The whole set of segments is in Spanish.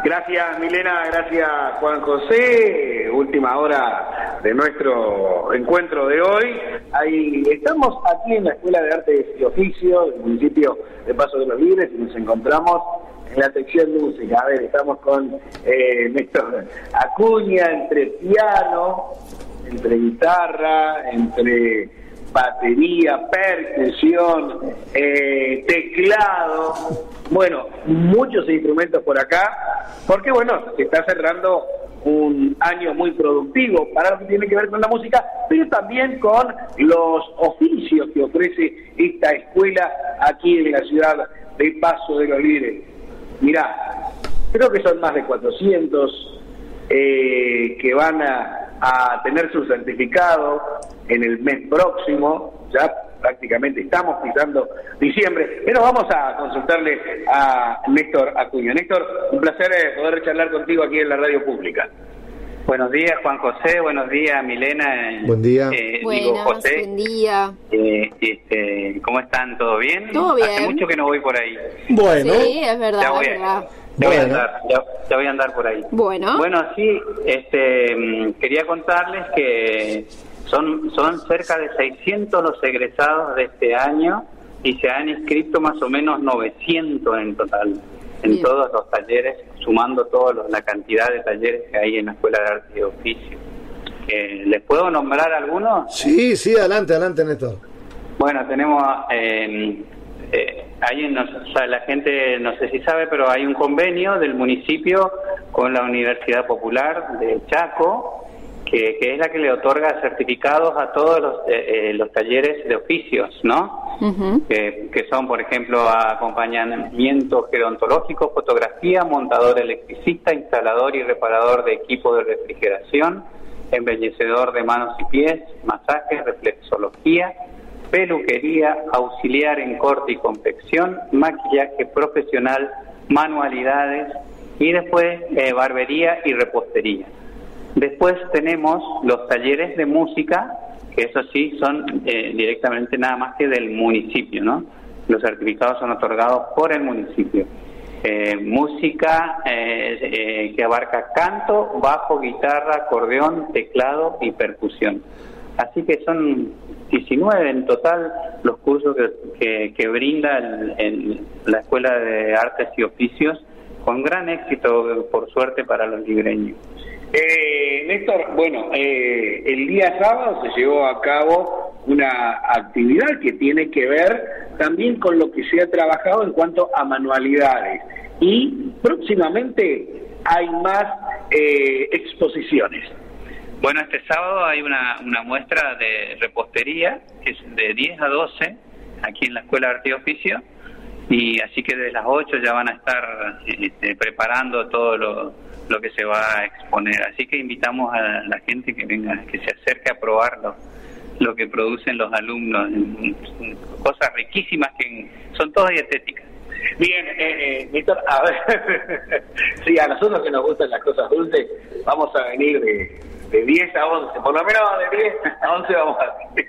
Gracias Milena, gracias Juan José. Última hora de nuestro encuentro de hoy. Ahí estamos aquí en la Escuela de Artes y Oficios del municipio de Paso de los Libres y nos encontramos en la sección de música. A ver, estamos con Néstor Acuña, entre piano, entre guitarra, entre batería, percusión, teclado, bueno, muchos instrumentos por acá, porque bueno, se está cerrando un año muy productivo para lo que tiene que ver con la música, pero también con los oficios que ofrece esta escuela aquí en la ciudad de Paso de los Libres. Mirá, creo que son más de 400 que van a tener su certificado en el mes próximo. Ya prácticamente estamos pisando diciembre, pero vamos a consultarle a Néstor Acuña. Néstor, un placer poder charlar contigo aquí en la radio pública. Buenos días, Juan José. Buenos días, Milena. Buen día. Buenas, José. buen día. ¿Cómo están? ¿Todo bien? Todo bien. Hace mucho que no voy por ahí. Bueno. Sí, es verdad, Ya voy, es verdad. ya voy a andar por ahí. Bueno, Sí, quería contarles que son cerca de 600 los egresados de este año y se han inscrito más o menos 900 en total, en Bien. todos los talleres, sumando la cantidad de talleres que hay en la Escuela de Arte y Oficio. ¿Les puedo nombrar algunos? Sí, adelante, Néstor. Bueno, tenemos... la gente no sé si sabe, pero hay un convenio del municipio con la Universidad Popular de Chaco, que es la que le otorga certificados a todos los talleres de oficios, ¿no? uh-huh. Que son, por ejemplo, acompañamiento gerontológico, fotografía, montador electricista, instalador y reparador de equipos de refrigeración, embellecedor de manos y pies, masajes, reflexología, peluquería, auxiliar en corte y confección, maquillaje profesional, manualidades y después barbería y repostería. Después tenemos los talleres de música, que eso sí son directamente nada más que del municipio, ¿no? Los certificados son otorgados por el municipio. Música que abarca canto, bajo, guitarra, acordeón, teclado y percusión. Así que son 19 en total los cursos que brinda la Escuela de Artes y Oficios, con gran éxito, por suerte, para los libreños. Néstor, bueno, el día sábado se llevó a cabo una actividad que tiene que ver también con lo que se ha trabajado en cuanto a manualidades, y próximamente hay más exposiciones. Bueno, este sábado hay una muestra de repostería, que es de 10 a 12, aquí en la Escuela de Arte y Oficio, y así que desde las 8 ya van a estar preparando todo lo que se va a exponer. Así que invitamos a la gente que venga, que se acerque a probar lo que producen los alumnos, cosas riquísimas que son todas dietéticas. Bien, Néstor, a ver, sí, a nosotros que nos gustan las cosas dulces, vamos a venir de 10 a 11, por lo menos de 10 a 11 vamos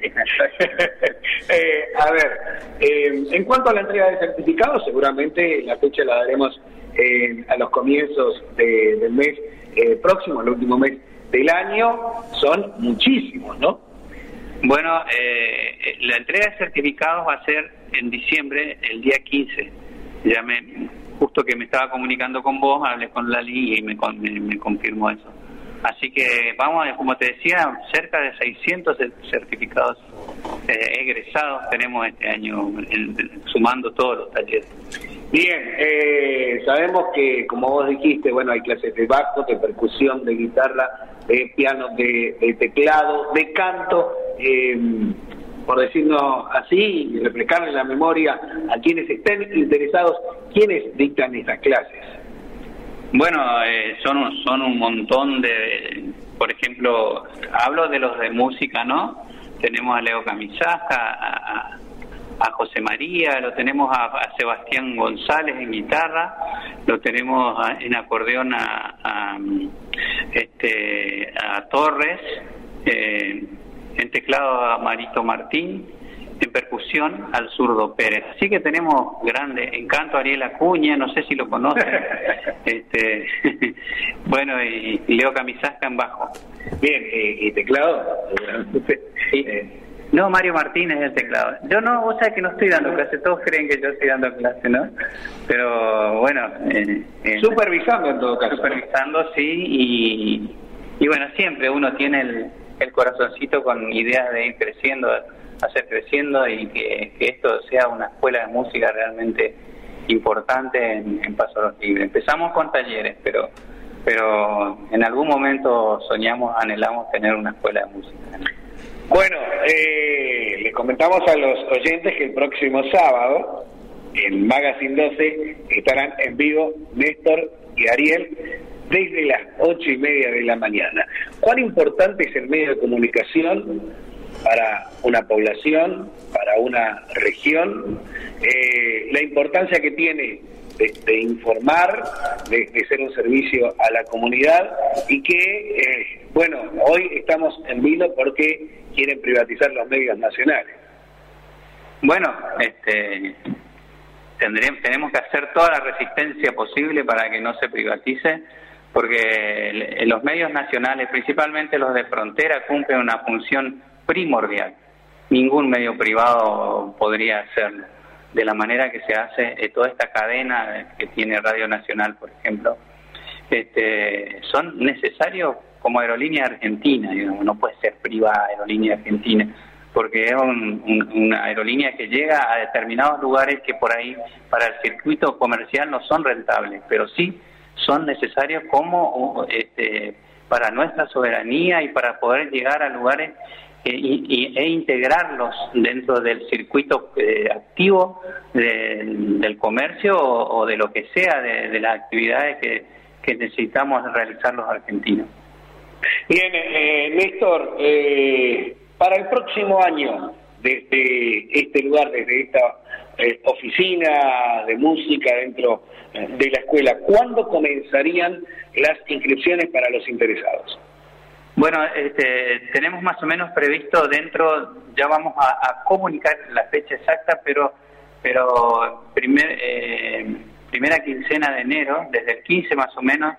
a ver, en cuanto a la entrega de certificados, seguramente la fecha la daremos a los comienzos del mes próximo, el último mes del año. Son muchísimos, ¿no? Bueno, la entrega de certificados va a ser en diciembre, el día 15. Justo que me estaba comunicando con vos, hablé con Lali y me confirmó eso. Así que vamos, como te decía, cerca de 600 certificados egresados tenemos este año, sumando todos los talleres. Bien, sabemos que, como vos dijiste, bueno, hay clases de bajo, de percusión, de guitarra, de piano, de teclado, de canto, por decirlo así, y refrescar en la memoria a quienes estén interesados, ¿quiénes dictan estas clases? Bueno, son un montón por ejemplo, hablo de los de música, ¿no? Tenemos a Leo Camisaja, a José María, lo tenemos a Sebastián González en guitarra, lo tenemos en acordeón a Torres, en teclado a Marito Martín, en percusión al zurdo Pérez. Así que tenemos grande encanto Ariel Acuña, no sé si lo conocen, bueno, y Leo Camisasca en bajo. Bien, ¿y teclado? No, Mario Martínez es el teclado. Yo no, vos sabés que no estoy dando clase, todos creen que yo estoy dando clase, ¿no? Pero bueno... supervisando en todo caso. Supervisando, sí, y bueno, siempre uno tiene el corazoncito con ideas de ir creciendo, hacer creciendo y que esto sea una escuela de música realmente importante en Paso Los Libres. Empezamos con talleres, pero en algún momento soñamos, anhelamos tener una escuela de música. Bueno, les comentamos a los oyentes que el próximo sábado en Magazine 12 estarán en vivo Néstor y Ariel desde las 8:30 de la mañana. ¿Cuán importante es el medio de comunicación para una población, para una región? La importancia que tiene de informar, de ser un servicio a la comunidad y que, bueno, hoy estamos en vilo porque quieren privatizar los medios nacionales. Bueno, tenemos que hacer toda la resistencia posible para que no se privatice, porque los medios nacionales, principalmente los de frontera, cumplen una función primordial. Ningún medio privado podría hacerlo de la manera que se hace. Toda esta cadena que tiene Radio Nacional, por ejemplo, son necesarios como Aerolínea Argentina, digamos. No puede ser privada Aerolínea Argentina, porque es una aerolínea que llega a determinados lugares que por ahí para el circuito comercial no son rentables, pero sí son necesarios como para nuestra soberanía y para poder llegar a lugares e integrarlos dentro del circuito activo del comercio o de lo que sea, de las actividades que necesitamos realizar los argentinos. Bien, Néstor, para el próximo año, desde este lugar, desde esta oficina de música dentro de la escuela, ¿cuándo comenzarían las inscripciones para los interesados? Bueno, tenemos más o menos previsto ya vamos a comunicar la fecha exacta, pero primera quincena de enero, desde el 15 más o menos,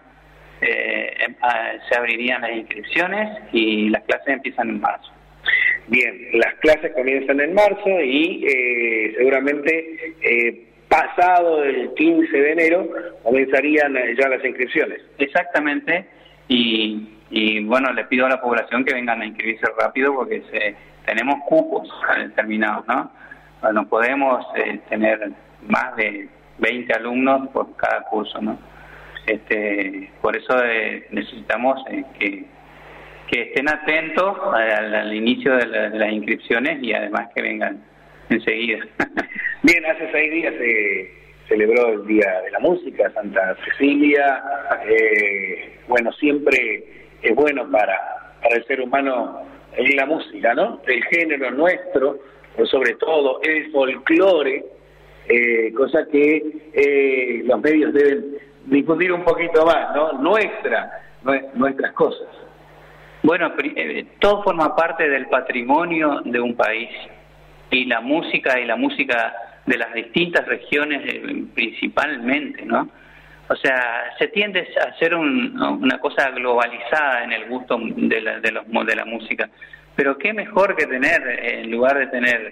se abrirían las inscripciones y las clases empiezan en marzo. Bien, las clases comienzan en marzo y seguramente pasado el 15 de enero comenzarían ya las inscripciones. Exactamente, y bueno, le pido a la población que vengan a inscribirse rápido porque tenemos cupos determinados, ¿no? No podemos tener más de 20 alumnos por cada curso, ¿no? Por eso necesitamos que estén atentos al inicio de las inscripciones y además que vengan enseguida. Bien, hace 6 días se celebró el Día de la Música, Santa Cecilia. Bueno, siempre es bueno para el ser humano la música, ¿no? El género nuestro, pero sobre todo el folclore, cosa que los medios deben difundir un poquito más, ¿no? Nuestras cosas. Bueno, todo forma parte del patrimonio de un país y la música de las distintas regiones principalmente, ¿no? O sea, se tiende a hacer una cosa globalizada en el gusto de la música, pero qué mejor que tener, en lugar de tener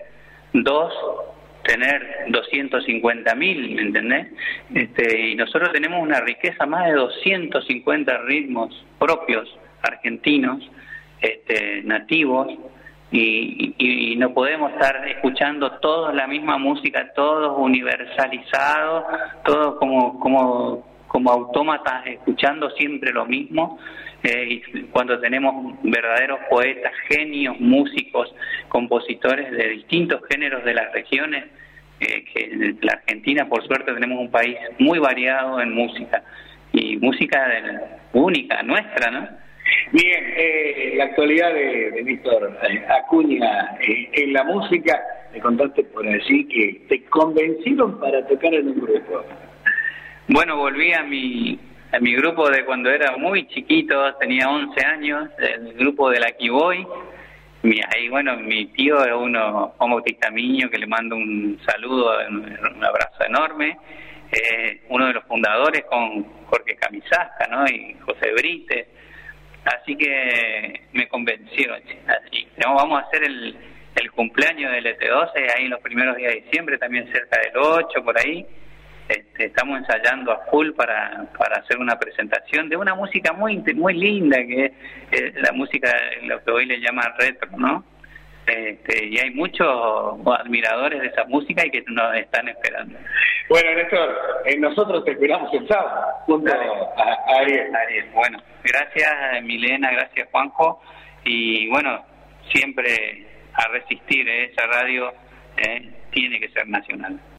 250.000, ¿me entendés? Y nosotros tenemos una riqueza, más de 250 ritmos propios argentinos, nativos, y no podemos estar escuchando todos la misma música, todos universalizados, todos como autómatas escuchando siempre lo mismo, y cuando tenemos verdaderos poetas, genios, músicos, compositores de distintos géneros de las regiones, que en la Argentina, por suerte, tenemos un país muy variado en música, y música única, nuestra, ¿no? Bien, la actualidad de Néstor Acuña en la música, me contaste por allí que te convencieron para tocar en un grupo. Bueno, volví a mi grupo de cuando era muy chiquito, tenía 11 años, el grupo de la Kiboy, Ahí, bueno, mi tío es Juan Bautista Miño, que le mando un saludo, un abrazo enorme. Uno de los fundadores con Jorge Camisasca, ¿no? Y José Brites. Así que me convenció. Así, vamos a hacer el cumpleaños del ET12 ahí en los primeros días de diciembre, también cerca del 8, por ahí. Estamos ensayando a full para hacer una presentación de una música muy linda, que es la música, lo que hoy le llaman retro, ¿no? Y hay muchos admiradores de esa música y que nos están esperando. Bueno, Néstor, nosotros te esperamos el sábado, junto a Ariel. Bueno, gracias Milena, gracias Juanjo, y bueno, siempre a resistir, esa radio tiene que ser nacional.